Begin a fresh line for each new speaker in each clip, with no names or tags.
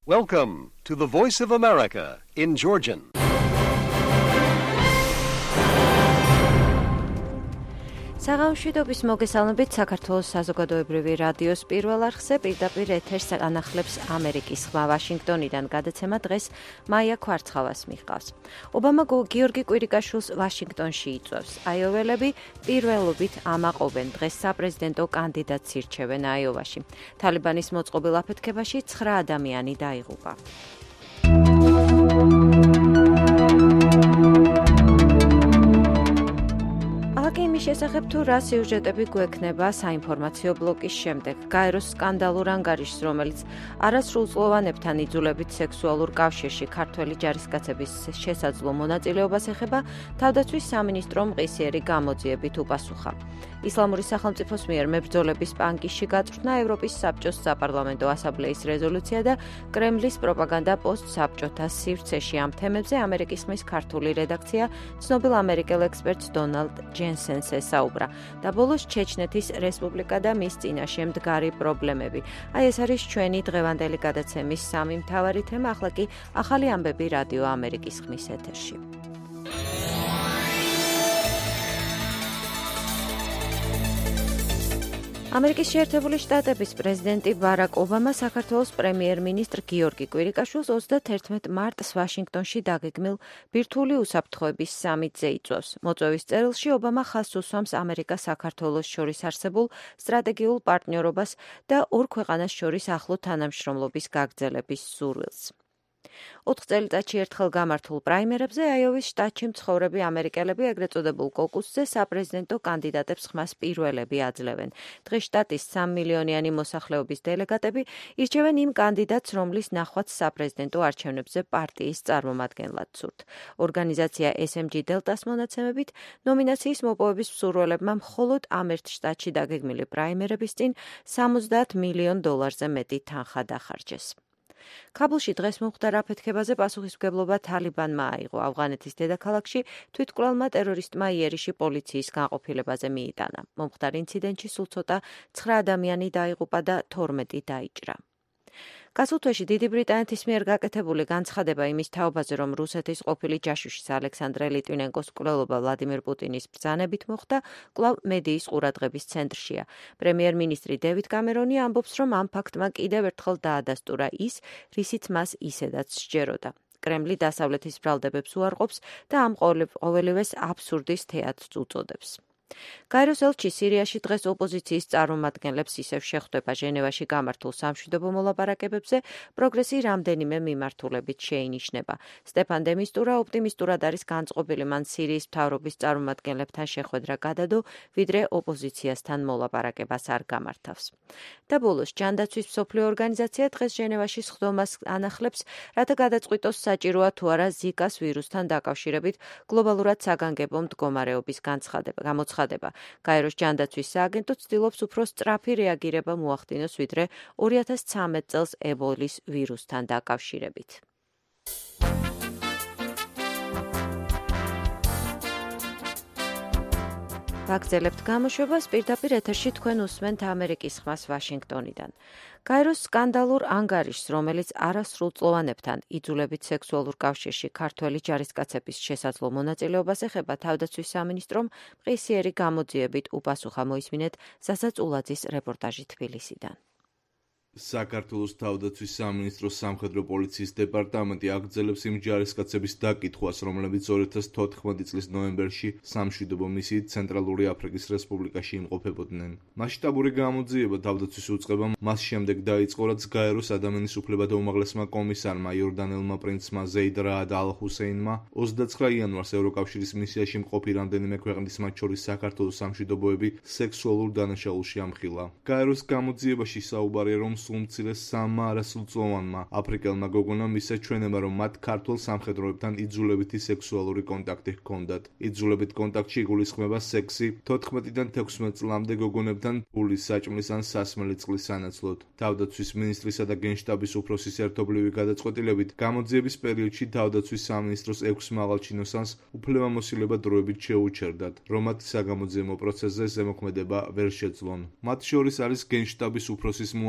Welcome to the Voice of America in Georgian.
საღამოშვიდობის მოგესალმებით საქართველოს საზოგადოებრივი რადიოს პირველ არხზე პირდაპირ ეთერს ანახლებს ამერიკის ხმა ვაშინგტონიდან გადაცემა დღეს მაია ქვარცხავას მიჰყავს. ობამა გიორგი კვირიკაშვილს ვაშინგტონში იწვევს. აიოველები პირველობით ამაყობენ დღეს საპრეზიდენტო კანდიდატს ირჩევენ აიოვაში. თალიბანის მოწყობილ აფეთქებაში 9 ადამიანი დაიღუპა. იმის შესახებ თუ რა სიუჟეტები გვექნება საინფორმაციო ბლოკის შემდეგ. გაეროს სკანდალურ ანგარიშს, რომელიც არასრულწლოვანებთან იძულებით სექსუალურ კავშირში ქართველი ჯარისკაცების შესაძლო მონაწილეობას ეხება, თავდაცვის სამინისტრომ მყისიერი გამოძიებით უპასუხა. ისლამური სახელმწიფოს მიერ მებრძოლების პანკისში გაწვრთნა ევროპის საბჭოს საპარლამენტო ასამბლეის რეზოლუცია და კრემლის პროპაგანდა პოსტსაბჭოთა სივრცეში ამ თემებზე ამერიკის ხმის ქართული რედაქცია ცნობილ ამერიკელ ექსპერტს დონალდ ჯენსენს ესაუბრა და ბოლოს ჩეჩნეთის რესპუბლიკა და მის წინაშე მდგარი პრობლემები. ეს არის ჩვენი დღევანდელი გადაცემის სამი მთავარი თემა, ახლა კი ახალი ამბები რადიო ამერიკის ხმის ეთერში. ამერიკის შეერთებული შტატების პრეზიდენტი ბარაკ ობამა საქართველოს პრემიერ-მინისტრ გიორგი კვირიკაშვილს 31 მარტს ვაშინგტონში დაგეგმილ ბირთვული უსაფრთხოების სამიტზე იწვევს. მოწვევის წერილში ობამა ხაზს უსვამს ამერიკას საქართველოს შორის არსებულ სტრატეგიულ პარტნიორობას და ორ ქვეყანას შორის ახლო თანამშრომლობის გაგრძელების სურვილს. 4 წელიწადში ერთხელ გამართულ პრაიმერებზე აიოვის შტატში მცხოვრები ამერიკელები ეგრეთ წოდებულ კოკუსზე საპრეზიდენტო კანდიდატებს ხმას პირველები აძლევენ. დღეს შტატის 3 მილიონიანი მოსახლეობის დელეგატები ირჩევენ იმ კანდიდატს, რომლის ნახვაც საპრეზიდენტო არჩევნებზე პარტიის წარმომადგენლად სურთ. ორგანიზაცია SMG Delta-s მონაცემებით ნომინაციის მოპოვების მსურველებმა მხოლოდ ამ ერთ შტატში დაგეგმილი პრაიმერების წინ $70 მილიონ მეტი თანხა დახარჯეს. ქაბულში დღეს მომხდარ აფეთქებაზე პასუხისმგებლობა თალიბანმა აიღო. ავღანეთის დედაქალაქში თვითმკვლელმა ტერორისტმა იერიში პოლიციის განყოფილებაზე მიიტანა. მომხდარ ინციდენტში სულ ცოტა 9 ადამიანი დაიღუპა და 12 დაიჭრა. გასულ თვეში დიდი ბრიტანეთის მიერ გაკეთებული განცხადება იმის თაობაზე, რომ რუსეთის ყოფილი ჯაშუშის ალექსანდრე ლიტვინენკოს მკვლელობა ვლადიმერ პუტინის ბრძანებით მოხდა, კვლავ მედიის ყურადღების ცენტრშია. პრემიერ-მინისტრი დევიდ კამერონი ამბობს, რომ ამ ფაქტმა კიდევ ერთხელ დაადასტურა ის, რისიც მას ისედაც სჯეროდა. კრემლი დასავლეთის ბრალდებებს უარყოფს და ამ ყოველივეს აბსურდის თეატრს უწოდებს. გაეროს ელჩი სირიაში დღეს ოპოზიციის წარმომადგენლებს ისევ შეხვდება ჟენევაში გამართულ სამშვიდობო მოლაპარაკებებზე, პროგრესი რამდენიმე მიმართულებით შეინიშნება. სტეფან დე მისტურა ოპტიმისტურად არის განწყობილი, მან სირიის მთავრობის წარმომადგენლებთან შეხვედრა გადადო, ვიდრე ოპოზიციასთან მოლაპარაკებას არ გამართავს. და ბოლოს ჯანდაცვის მსოფლიო ორგანიზაცია დღეს ჟენევაში სხდომას ანახლებს, რათა გადაწყვიტოს საჭიროა თუ არა ზიკას ვირუსთან დაკავშირებით გლობალურად საგანგებო მდგომარეობის გამოცხადება. გაეროს ჯანდაცვის სააგენტო ცდილობს უფრო სწრაფი რეაგირება მოახდინოს, ვიდრე 2013 წელს ებოლის ვირუსთან დაკავშირებით. ვაგრძელებთ გამოშვებას, პირდაპირ ეთერში თქვენ უსმენთ ამერიკის ხმას ვაშინგტონიდან. გაეროს სკანდალურ ანგარიშს, რომელიც არასრულწლოვანებთან იძულებით სექსუალურ კავშირში ქართველი ჯარისკაცების შესაძლო მონაწილეობას ეხება, თავდაცვის სამინისტრომ მყისიერი გამოძიებით უპასუხა. მოისმინეთ ზაზა წულაძის რეპორტაჟი თბილისიდან.
საქართველოს თავდაცვის სამინისტროს სამხედრო პოლიციის დეპარტამენტი აგრძელებს იმ ჯარისკაცების დაკითხვას, რომლებიც 2014 წლის ნოემბერში სამშვიდობო მისიით ცენტრალური აფრიკის რესპუბლიკაში იმყოფებოდნენ. მასშტაბური გამოძიება თავდაცვის უწყებამ მას შემდეგ დაიწყო, რაც გაეროს ადამიანის უფლებათა უმაღლესმა კომისარმა იორდანელმა პრინცმა ზეიდ რაად ალ-ჰუსეინმა 29 იანვარს ევროკავშირის მისიაში მყოფი რამდენიმე ქვეყნის, მათ შორის საქართველოს სამშვიდობოები სექსუალურ დანაშაულში ამხილა. გაეროს გამოძიებაში საუბარია, რომ სულ სამმა არასრულწლოვანმა აფრიკელმა გოგონამ მისაჩვენება, რომ მათ ქართულ სამხედროებთან იძულებითი სექსუალური კონტაქტი ჰქონდათ. იძულებით კონტაქტში იგულისხმება სექსი 14-დან 16 წლამდე გოგონებთან ფულის, საჭმლის ან სასმელი წყლის სანაცვლოდ. თავდაცვის მინისტრისა და გენშტაბის უფროსის ერთობლივი გადაწყვეტილებით გამოძიების პერიოდში თავდაცვის სამინისტროს 6 მაღალჩინოსანს უფლებამოსილება დროებით შეუჩერდათ, რომ მათ საგამოძიებო პროცესზე ზემოქმედება ვერ შეძლონ. მათ შორის არის გენშტაბის უფროსის მოადგილე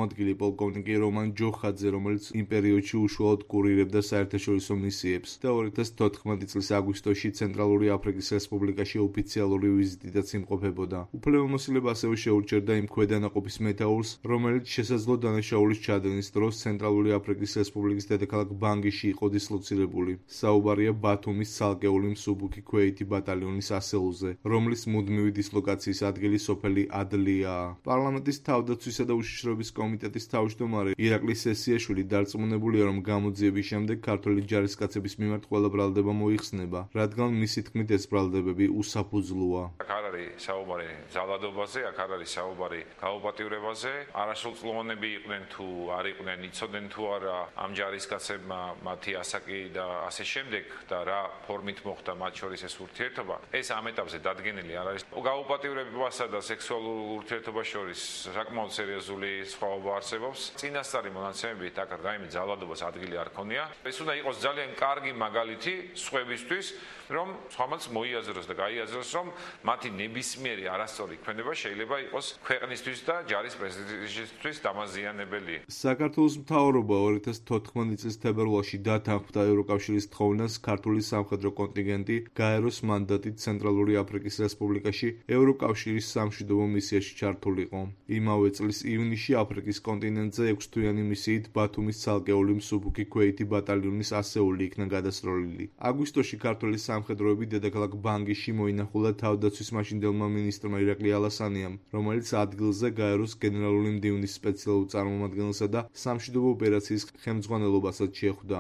პოლკოვნიკი რომან ჯოხაძე, რომელიც იმ პერიოდში უშუალოდ კურირებდა საერთაშორისო მისიებს და 2014 წლის აგვისტოში ცენტრალური აფრიკის რესპუბლიკაში ოფიციალური ვიზიტიდაც იმყოფებოდა. უფლებამოსილება ასევე შეურჩერდა იმ ქვედანაყოფის მეთაურს, რომელიც შესაძლო დანაშაულის ჩადენის დროს ცენტრალური აფრიკის რესპუბლიკის დედაქალაქ ბანგიში იყო დისლოცირებული. საუბარია ბათუმის ცალკეული მსუბუქი ქვეითი ბატალიონის ასეულზე, რომლის მუდმივი დისლოკაციის ადგილი სოფელი ადლიაა. პარლამენტის თავდაცვისა და უშიშროების კომიტეტის თავმჯდომარე ირაკლი სესიაშვილი დარწმუნებულია, რომ გამოძიების შემდეგ ქართველი ჯარისკაცების მიმართ ყველა ბრალდება მოიხსნება, რადგან მისი თქმით ეს ბრალდებები უსაფუძვლოა.
აქ არ არის საუბარი ძალადობაზე, აქ არ არის საუბარი გაუპატიურებაზე. არასრულწლოვანები იყვნენ თუ არ იყვნენ, იცოდნენ თუ არა ამ ჯარისკაცებმა მათი ასაკი და ასე შემდეგ და რა ფორმით მოხდა მათ შორის ეს ურთიერთობა. ეს ამ ეტაპზე დადგენილი არ არის. გაუპატიურებასა და სექსუალურ ურთიერთობას შორის საკმაოდ სერიოზული სხვაობა არსებობს. წინასწარი მონაცემებით აქ რაიმე ძალადობას ადგილი არ ქონია. ეს უნდა იყოს ძალიან კარგი მაგალითი სხვებისთვის, რომ სხვამაც მოიაზროს და გაიაზროს, რომ მათი ნებისმიერი არასწორი ქმედება შეიძლება იყოს ქვეყნისთვის და ჯარის პრესტიჟისთვის დამაზიანებელი.
საქართველოს მთავრობა 2014 წლის თებერვალში დათანხმდა ევროკავშირის თხოვნას ქართული სამხედრო კონტინგენტი გაეროს მანდატით ცენტრალური აფრიკის რესპუბლიკაში ევროკავშირის სამშვიდობო მისიაში ჩართულიყო. იმავე წლის ივნისში აფრიკის კონტინენტზე 6-თვიანი მისიით ბათუმის ცალკეული მსუბუქი ქვეითი ბატალიონის ასეული იქნა გადასროლილი. აგვისტოში ქართული სამხედროები დედაქალაქ ბანგიში მოინახულა თავდაცვის მაშინდელმა მინისტრმა ირაკლი ალასანიამ, რომელიც ადგილზე გაეროს გენერალური მდივნის სპეციალურ წარმომადგენელსა და სამშვიდობო ოპერაციის ხელმძღვანელობასაც შეხვდა.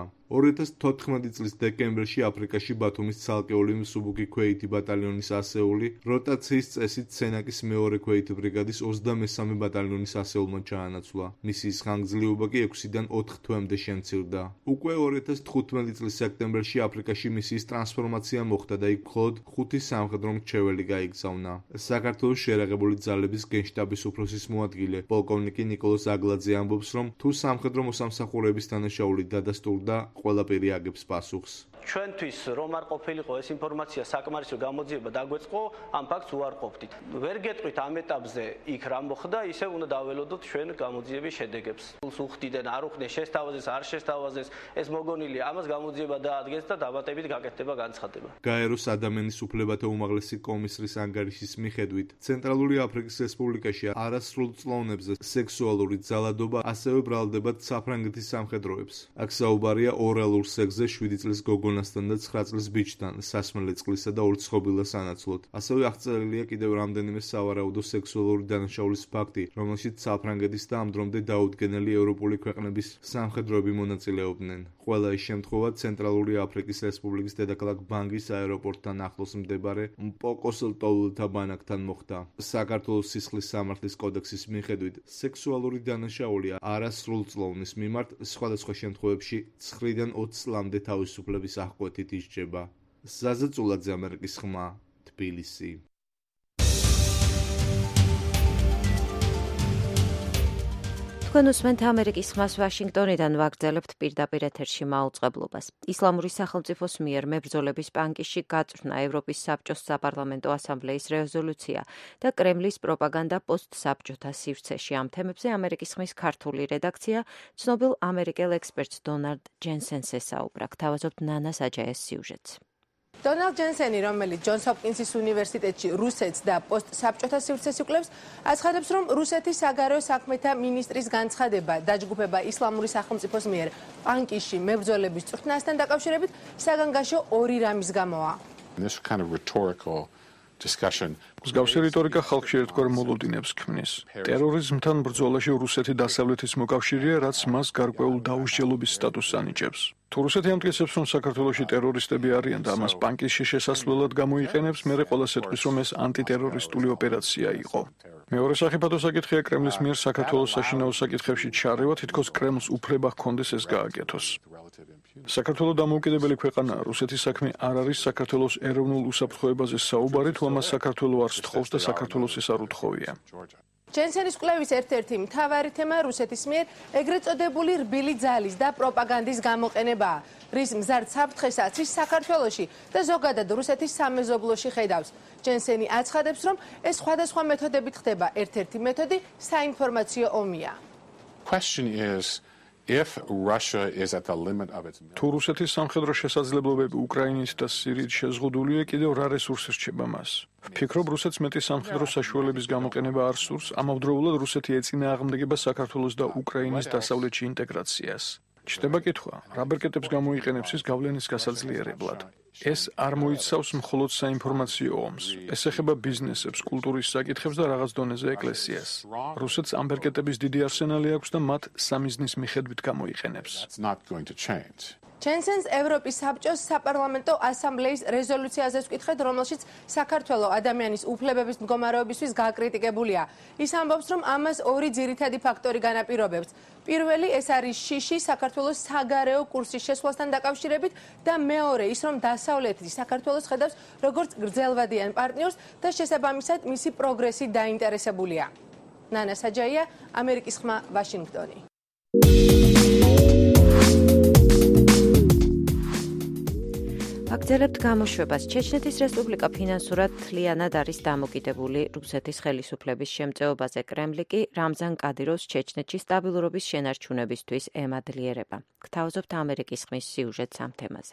2014 წლის დეკემბერში აფრიკაში ბათუმის ცალკეული მსუბუქი ქვეითი ბატალიონის ასეული როტაციის წესით სენაკის მეორე ქვეითი ბრიგადის 23 ბატალიონის ასეულმა ჩაანაცვლა. მისიის ხანგრძლივობა კი 6-დან 4 თვემდე შემცირდა. უკვე 2015 წლის სექტემბერში აფრიკაში მისიის ტრანსფორმაცია მოხდა და იქ მხოლოდ 5 სამხედრო მრჩეველი გაიგზავნა. საქართველოს შერაღებული ძალების გენშტაბის უფროსის მოადგილე პოლკოვნიკი ნიკოლოზ აგლაძე ამბობს, რომ თუ სამხედრო მოსამსახურეების დანაშაული დადასტურდა, ყველაფერი აგებს პასუხს.
ჩვენთვის რომ არ ყოფილიყო ეს ინფორმაცია საკმარისი გამოძიება დაგვეწყო, ამ ფაქტს უარყოფდით. ვერ გეტყვით ამ ეტაპზე იქ რა მოხდა, ისევ უნდა დაველოდოთ ჩვენ გამოძიების შედეგებს. უხდიდან არ უხდნენ, შესთავაზეს, არ შესთავაზეს, ეს მოგონილია, ამას გამოძიება დაადგენს და დამატებით გაკეთდება განცხადება.
გაეროს ადამიანის უფლებათა უმაღლესი კომისრის ანგარიშის მიხედვით, ცენტრალური აფრიკის რესპუბლიკაში არასრულწლოვნებზე სექსუალური ძალადობა ასევე ბრალდებათ საფრანგეთის სამხედროებს. აქ საუბარია ორალურ სექსზე 7 წლის გოგონასთან და 9 წლის ბიჭთან, სასმელე წყლისა და ორცხობილას ანაცვლოდ. ასევე აღწერილია კიდევ რამდენიმე სავარაუდო სექსუალური დანაშაულის ფაქტი, რომელშიც საფრანგეთის და ამ დრომდე დაუდგენელი ევროპული ქვეყნების სამხედროები მონაწილეობდნენ. ყველა ეს შემთხვევა ცენტრალური აფრიკის რესპუბლიკის დედაქალაქ ბანგის აეროპორტთან ახლოს მდებარე მპოკოს ლტოლვილთა ბანაკთან მოხდა. საქართველოს სისხლის სამართლის კოდექსის მიხედვით, სექსუალური დანაშაული არასრულწლოვნის მიმართ სხვადასხვა შემთხვევებში 9-დან 20 წლამდე თავისუფლების აღკვეთით ისჯება. ზაზა წულაძე, ამერიკის ხმა, თბილისი.
თქვენ უსმენთ ამერიკის ხმას ვაშინგტონიდან, ვაგრძელებთ პირდაპირ ეთერში მაუწყებლობას. ისლამური სახელმწიფოს მიერ მებრძოლების პანკისში გაწვრთნა ევროპის საბჭოს საპარლამენტო ასამბლეის რეზოლუცია და კრემლის პროპაგანდა პოსტსაბჭოთა სივრცეში. ამ თემებზე ამერიკის ხმის ქართული რედაქცია ცნობილ ამერიკელ ექსპერტს დონალდ ჯენსენს ესაუბრა. გთავაზობთ ნანა საჯაეს სიუჟეტს.
დონალდ ჯენსენი, რომელიც ჯონს ჰოპკინსის უნივერსიტეტში რუსეთს და პოსტსაბჭოთა სივრცეს იკვლევს, აცხადებს, რომ რუსეთის საგარეო საქმეთა მინისტრის განცხადება დაჯგუფება ისლამური სახელმწიფოს მიერ პანკისში მებრძოლების წვრთნასთან დაკავშირებით საგანგაშო ორი რამის გამოა.
მსგავსი რიტორიკა ხალხში ერთგვარ მოლოდინებს ქმნის. ტერორიზმთან ბრძოლაში რუსეთი დასავლეთის მოკავშირეა, რაც მას გარკვეულ დაუსჯელობის სტატუსს ანიჭებს. თუ რუსეთი ამტკიცებს, რომ საქართველოში ტერორისტები არიან და ამას პანკისში შესასვლელად გამოიყენებს, მერე ყველას ეთქვის, რომ ეს ანტიტერორისტული ოპერაცია იყო. მეორე სახიფათო საკითხია კრემლის მიერ საქართველოს საშინაო საკითხებში ჩარევა, თითქოს კრემლს უფლება ჰქონდეს ეს გააკეთოს. საქართველო დამოუკიდებელი ქვეყანაა, რუსეთის საქმე არ არის საქართველოს ეროვნულ უსაფრთხოებაზე საუბარი, თუ ამას საქართველო არ სთხოვს და საქართველოს ეს არ უთხოვია.
ჯენსენის კვლევის ერთ-ერთი მთავარი თემა რუსეთის მიერ ეგრეთ წოდებული რბილი ძალის და პროპაგანდის გამოყენებაა, რის მზარდ საფრთხესაც ის საქართველოში და ზოგადად რუსეთის სამეზობლოში ხედავს. ჯენსენი აცხადებს, რომ ეს სხვადასხვა მეთოდებით ხდება, ერთ-ერთი მეთოდი საინფორმაციო ომია.
question is if Russia is at the limit of its
თუ რუსეთის სამხედრო შესაძლებლობები უკრაინის და სირიის შეზღუდულია, კიდევ რა რესურსი რჩება მას? ვფიქრობ, რუსეთს მეტი სამხედრო საშუალების გამოყენება არ სურს, ამავდროულად რუსეთი ეწინააღმდეგება საქართველოს და უკრაინის დასავლეთში ინტეგრაციას. ჩნდება კითხვა, რა ბერკეტებს გამოიყენებს ის გავლენის გასაძლიერებლად? ეს არ მოიცავს მხოლოდ საინფორმაციო ომს. ეს ეხება ბიზნესებს, კულტურის საკითხებს და რაღაც დონეზე ეკლესიას. რუსეთს ამ ბერკეტების დიდი არსენალი აქვს და მათ სამიზნის მიხედვით გამოიყენებს.
It's not going to change.
ჩენსენს ევროპის საბჭოს საპარლამენტო ასამბლეის რეზოლუციაზე ვკითხეთ, რომელშიც საქართველოს ადამიანის უფლებების მდგომარეობისთვის გაკრიტიკებულია. ის ამბობს, რომ ამას ორი ძირითადი ფაქტორი განაპირობებს. პირველი, ეს არის შიში საქართველოს საგარეო კურსის შესვლასთან დაკავშირებით და მეორე ის, რომ დასავლეთი საქართველოს ხედავს როგორც გრძელვადიან პარტნიორს და შესაბამისად მისი პროგრესი დაინტერესებულია. ნანა საჯაია, ამერიკის ხმა, ვაშინგტონი.
აგრძელებთ გამოშვებას. ჩეჩნეთის რესპუბლიკა ფინანსურად მთლიანად არის დამოკიდებული რუსეთის ხელისუფლების შემწეობაზე. კრემლი კი რამზან კადიროვს ჩეჩნეთში სტაბილურობის შენარჩუნებისთვის ემადლიერება. გთავაზობთ ამერიკის ხმის სიუჟეტს ამ თემაზე.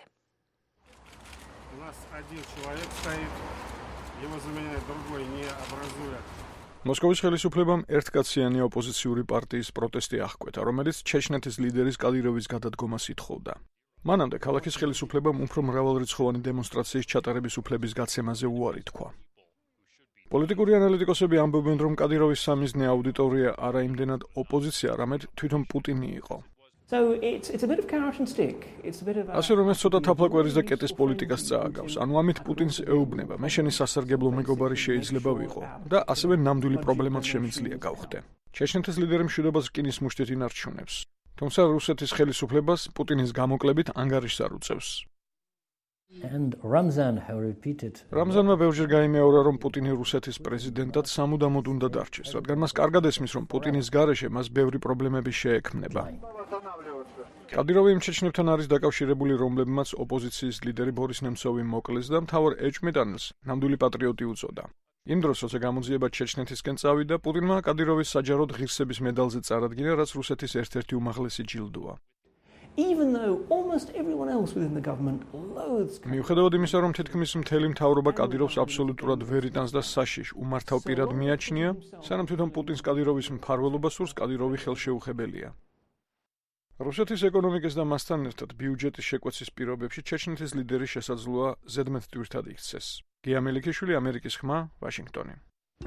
მოსკოვის ხელისუფლებამ ერთკაციანი ოპოზიციური პარტიის პროტესტი აღკვეთა, რომელიც ჩეჩნეთის ლიდერის კადიროვის გადადგომას ითხოვდა. მანამდე ქალაქის ხელისუფლებამ უფრო მრავალრიცხოვანი დემონსტრაციის ჩატარების უფლების გაცემაზე უარი თქვა. პოლიტიკური ანალიტიკოსები ამბობენ, რომ კადიროვის სამიზნე აუდიტორია არა იმდენად ოპოზიცია, არამედ თვითონ პუტინი იყო. ასე რომ ეს ცოტა თაფლაკვერის და კეტის პოლიტიკას წააგავს, ანუ ამით პუტინს ეუბნება, მე შენი სასარგებლო მეგობარი შეიძლება ვიყო და ასევე ნამდვილი პრობლემაც შემიძლია გავხდე. ჩეჩნეთის ლიდერი მშვიდობას რკინის მუშტით ინარჩუნებს. თუმცა რუსეთის ხელისუფლებას პუტინის გამოკლებით ანგარიშს არ უწევს. რამზანმა ბევრჯერ გაიმეორა, რომ პუტინი რუსეთის პრეზიდენტად სამუდამოდ უნდა დარჩეს, რადგან მას კარგად ესმის, რომ პუტინის გარეშე მას ბევრი პრობლემები შეექმნება. კადიროვი იმ ჩეჩნებთან არის დაკავშირებული, რომლებმაც ოპოზიციის ლიდერი ბორის ნემცოვი მოკლეს და მთავარ ეჭვმიტანილს ნამდვილი პატრიოტი უწოდა. იმ დროს, როცა გამოძიება ჩეჩნეთისკენ წავიდა, პუტინმა კადიროვის საჯაროდ ღირსების მედალზე წარადგინა, რაც რუსეთის ერთ-ერთი უმაღლესი ჯილდოა. მიუხედავად იმისა, რომ თითქმის მთელი მთავრობა კადიროვს აბსოლუტურად ვერ იტანს და საშიშ უმართავ პირად მიაჩნია, სანამ თვითონ პუტინს კადიროვის მფარველობა სურს, კადიროვი ხელშეუხებელია. რუსეთის ეკონომიკის და მასთან ერთად ბიუჯეტის შეკვეცის პირობებში ჩეჩნეთის ლიდერი შესაძლოა ზედმეტ ტვირთად იქცეს. გია მელიქიშვილი, ამერიკის ხმა, ვაშინგტონი.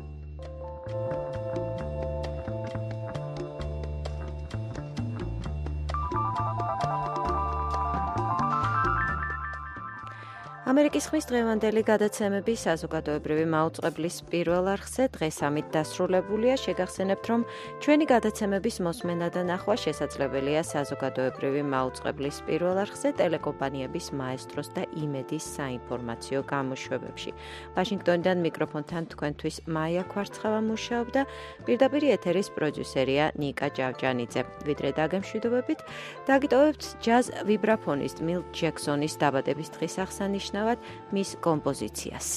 ამერიკის ხმის დღევანდელი გადაცემები საზოგადოებრივი მაუწყებლის პირველ არხზე დღეს ამით დასრულებულია. შეგახსენებთ, რომ ჩვენი გადაცემების მოსმენა და ნახვა შესაძლებელია საზოგადოებრივი მაუწყებლის პირველ არხზე, ტელეკომპანიების მაესტროს და იმედის საინფორმაციო გამოშვებებში. ვაშინგტონიდან მიკროფონთან თქვენთვის მაია კვარცხავა მუშაობდა, პირდაპირ ეთერის პროდიუსერია ნიკა ჭავჭანიძე. ვიდრე დაგემშვიდობებით, დაგიტოვებთ ჯაზ ვიბრაფონისტ მილ ჯექსონის დაბადების დღის აღსანიშნავად მის კომპოზიციას.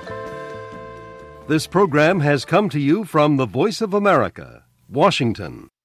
This program has come to you from the Voice of America, Washington.